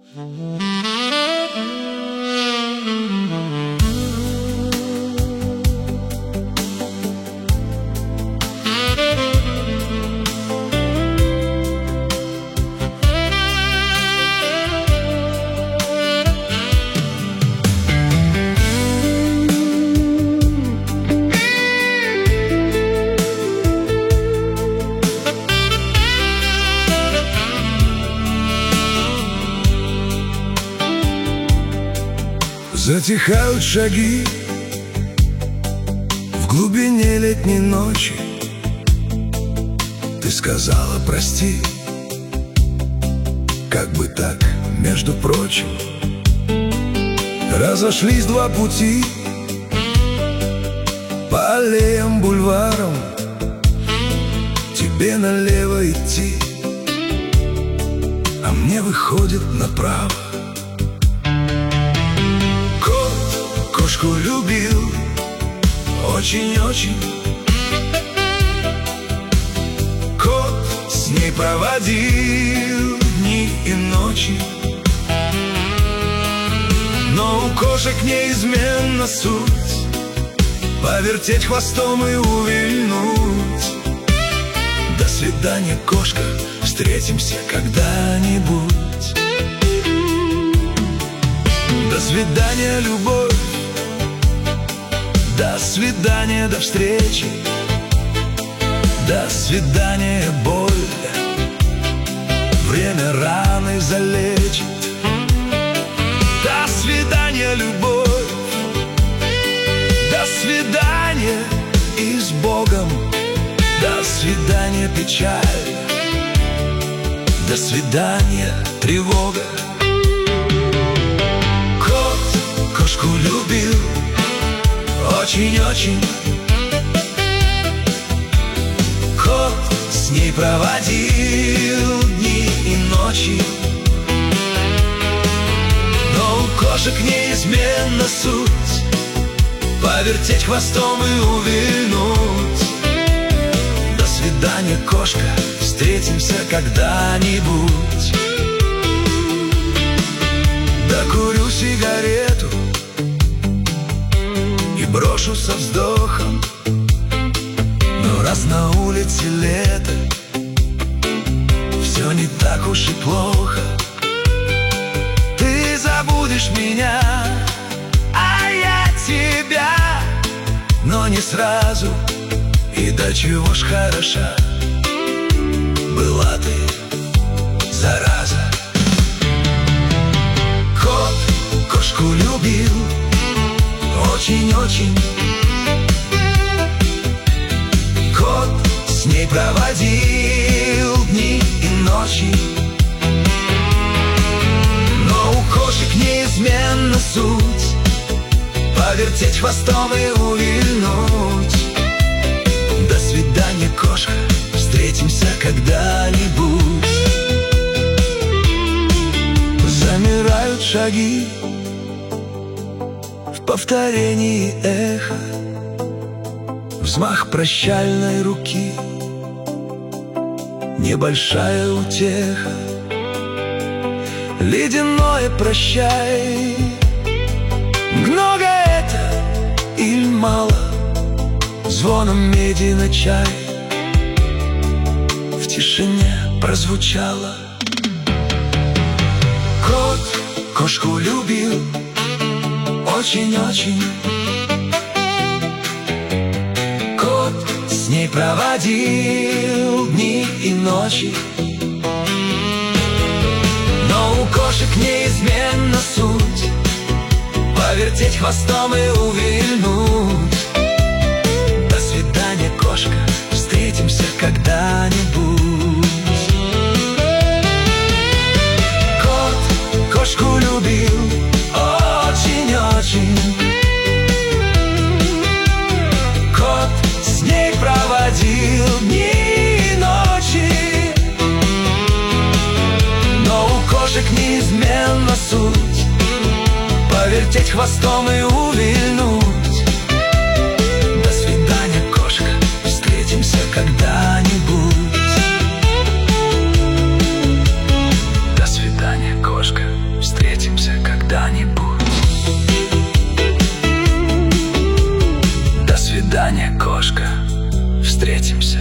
Затихают шаги в глубине летней ночи. Ты сказала прости, как бы так, между прочим. Разошлись два пути по аллеям, бульварам. Тебе налево идти, а мне выходит направо. Кошку любил очень-очень. Кот с ней проводил дни и ночи. Но у кошек неизменно суть — повертеть хвостом и увильнуть. До свидания, кошка, встретимся когда-нибудь. До свидания, любовь. До свидания, до встречи. До свидания, боль. Время раны залечит. До свидания, любовь. До свидания и с Богом. До свидания, печаль. До свидания, тревога. Кот кошку любил очень-очень. Кот с ней проводил дни и ночи. Но у кошек неизменно суть — повертеть хвостом и увильнуть. До свидания, кошка, встретимся когда-нибудь. Докурю сигарету и брошу со вздохом. Но раз на улице лето, все не так уж и плохо. Ты забудешь меня, а я тебя, но не сразу. И до чего ж хороша была ты, зараза. Кот кошку любил очень-очень. Кот с ней проводил дни и ночи. Но у кошек неизменно суть — повертеть хвостом и увильнуть. До свидания, кошка, встретимся когда-нибудь. Замирают шаги в повторении эха. Взмах прощальной руки, небольшая утеха. Ледяное прощай. Много это или мало? Звоном меди на чай в тишине прозвучало. Кот кошку любил очень-очень. Кот с ней проводил дни и ночи. Но у кошек неизменно суть — повертеть хвостом и увильнуть. До свидания, кошка, встретимся когда-нибудь. Кот кошку любил очень-очень. Кот с ней проводил дни и ночи. Но у кошек неизменно суть — повертеть хвостом и увильнуть. До свидания, кошка, встретимся когда-нибудь. До свидания, кошка, встретимся.